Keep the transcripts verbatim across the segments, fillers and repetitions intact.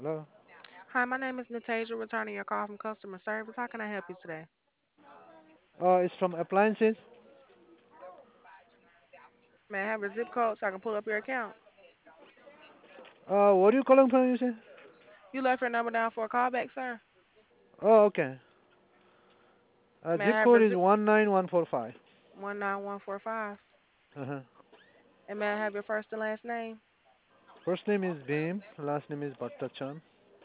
Hello. Hi, my name is Natasia, returning your call from customer service. How can I help you today? Uh, it's from appliances. May I have your zip code so I can pull up your account? Uh, what are you calling from, you say? You left your number down for a callback, sir. Oh, okay. Uh, May I zip have code your is zip one nine one four five. one nine one four five? Uh-huh. And may I have your first and last name? First name is Beam. Last name is Bhattachan.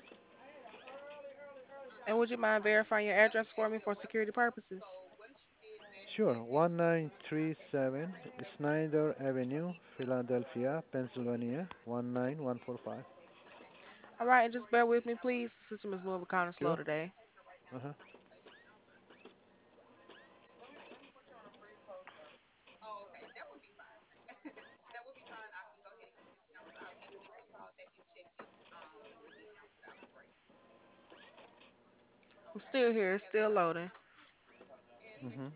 And would you mind verifying your address for me for security purposes? Sure. one nine three seven Snyder Avenue, Philadelphia, Pennsylvania. one nine one four five. All right, and just bear with me, please. The system is moving kind of slow Sure. today. Uh-huh. I'm still here. It's still loading. Mm-hmm.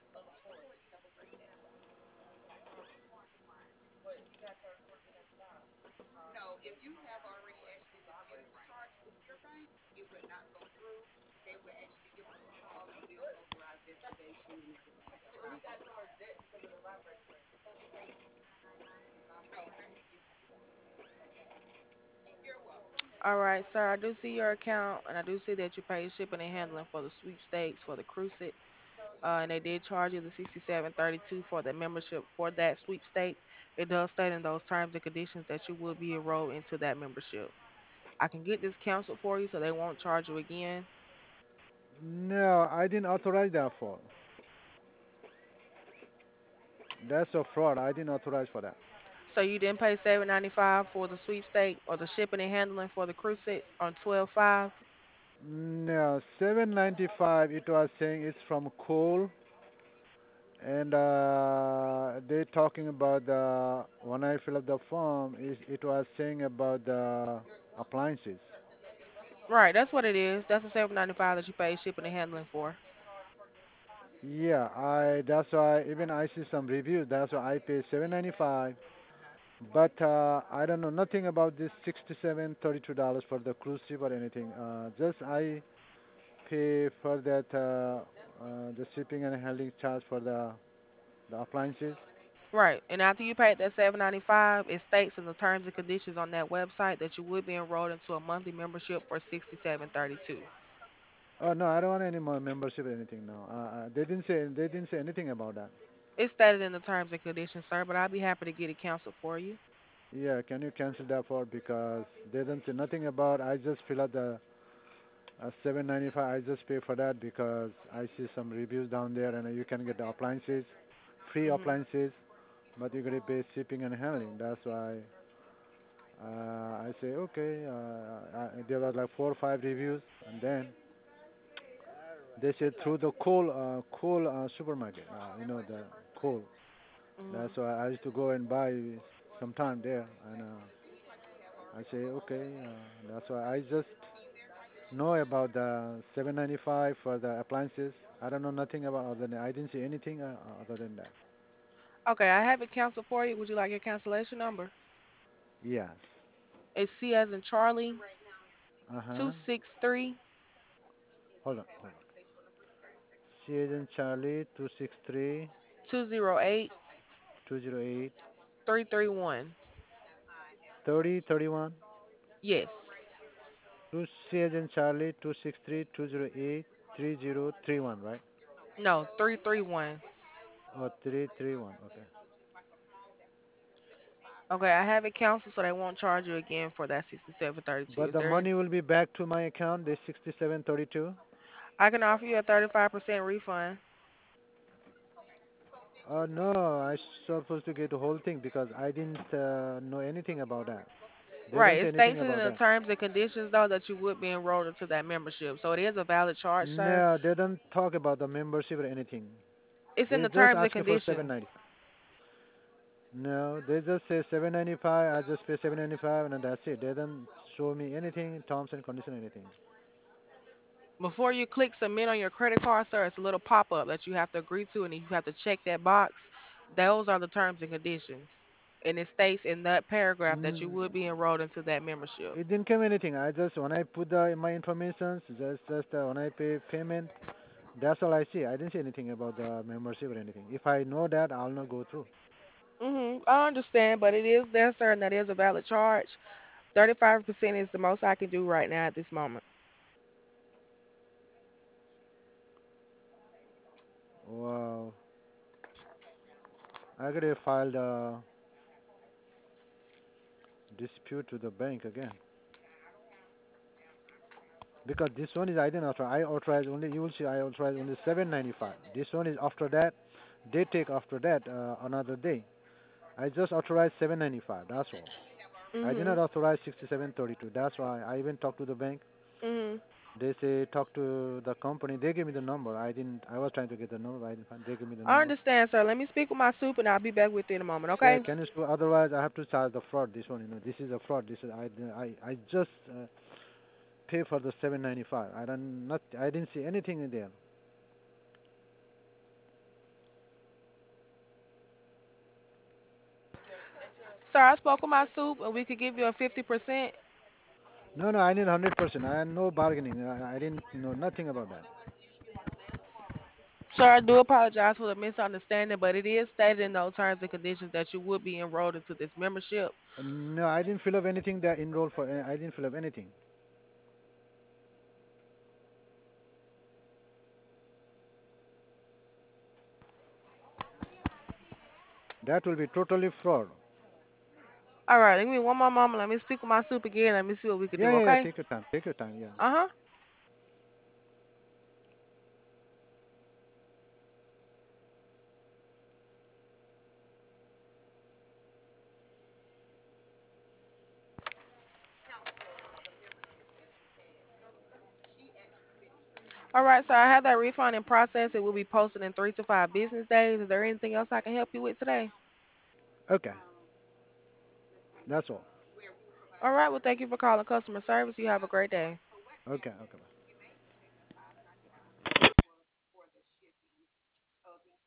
All right, sir. I do see your account, and I do see that you paid shipping and handling for the sweepstakes for the cruise. Uh, and they did charge you the sixty-seven thirty-two for the membership for that sweepstake. It does state in those terms and conditions that you will be enrolled into that membership. I can get this canceled for you so they won't charge you again. No, I didn't authorize that for. That's a fraud. I didn't authorize for that. So you didn't pay seven ninety-five for the sweepstake or the shipping and handling for the cruise set on twelve five. No, seven ninety five. It was saying it's from Cool, and uh, they talking about the when I fill up the form, it, it was saying about the appliances. Right, that's what it is. That's the seven ninety-five that you paid shipping and handling for. Yeah, I that's why even I see some reviews. That's why I pay seven ninety five. But uh, I don't know nothing about this sixty seven thirty two dollars for the cruise ship or anything. Uh, just I pay for that uh, uh, the shipping and handling charge for the the appliances. Right, and after you paid that seven ninety-five, it states in the terms and conditions on that website that you would be enrolled into a monthly membership for sixty-seven thirty-two. Oh no, I don't want any more membership or anything now. Uh, uh, they didn't say they didn't say anything about that. It's stated in the terms and conditions, sir, but I'll be happy to get it canceled for you. Yeah, can you cancel that for because they didn't say nothing about. I just fill out the uh, seven ninety five. I just pay for that because I see some reviews down there and you can get the appliances, free Hmm. appliances, but you gotta pay shipping and handling. That's why uh, I say okay. Uh, I, there were like four or five reviews, and then they said through the coal uh, coal uh, supermarket. Uh, you know the coal. Hmm. That's why I used to go and buy sometime there, and uh, I say okay. Uh, that's why I just know about the seven ninety-five for the appliances. I don't know nothing about other than I didn't see anything uh, uh, other than that. Okay, I have it canceled for you. Would you like your cancellation number? Yes. It's C as in Charlie, Uh huh. two six three, Hold on. Hold on. C agent Charlie two six three two zero eight, two zero eight three three one. thirty thirty one. Yes. Two C agent Charlie two six three two zero eight three zero three one. Right? No, three three one. Or three three one. Okay. Okay, I have it canceled so they won't charge you again for that sixty-seven thirty-two. But Is the there? money will be back to my account. This sixty seven thirty two. I can offer you a thirty-five percent refund. Uh, no, I supposed to get the whole thing because I didn't uh, know anything about that. They Right. don't It say anything states it in about the that. terms and conditions though that you would be enrolled into that membership. So it is a valid charge, sir. No, they don't talk about the membership or anything. It's in They the just terms and ask you for seven conditions. ninety five. No, they just say seven ninety five. I just pay seven ninety five and that's it. They don't show me anything, terms and condition, anything. Before you click submit on your credit card, sir, it's a little pop-up that you have to agree to, and you have to check that box. Those are the terms and conditions. and it states in that paragraph that you Mm, would be enrolled into that membership. it didn't come anything. I just when I put the my information, just just uh, when I pay payment, that's all I see. I didn't see anything about the membership or anything. If I know that, I'll not go through. Mhm. I understand, but it is there, sir, and that is a valid charge. Thirty-five percent is the most I can do right now at this moment. Wow, I gotta file the dispute to the bank again because this one is I didn't authorize. I authorize only. You will see. I authorize only seven ninety five. This one is after that. They take after that uh, another day. I just authorized seven ninety five. That's all. I did not Mhm. authorize sixty seven thirty two. That's why I even talked to the bank. Mhm. They say talk to the company. They gave me the number. I didn't. I was trying to get the number. I didn't find. They gave me the I number. understand, sir. Let me speak with my soup, and I'll be back with you in a moment. Yeah, Okay? can you? sue- Otherwise, I have to charge the fraud. This one, you know, this is a fraud. This is I. I. I just uh, pay for the seven ninety five. I don't. Not. I didn't see anything in there. Sir, I spoke with my soup, and we could give you a fifty percent. No, no. I need hundred percent. I had no bargaining. I, I didn't know nothing about that. Sir, I do apologize for the misunderstanding, but it is stated in those terms and conditions that you would be enrolled into this membership. No, I didn't fill up anything that enrolled for. I didn't fill up anything. That will be totally fraud. All right, give me one more moment. Let me speak with my soup again. Let me see what we could Yeah, do, yeah, yeah. okay? Take your time. Take your time. Yeah. Uh huh. All right, so I have that refund in process. It will be posted in three to five business days. Is there anything else I can help you with today? Okay. That's all. All right, well, thank you for calling customer service. You have a great day. Okay. Okay.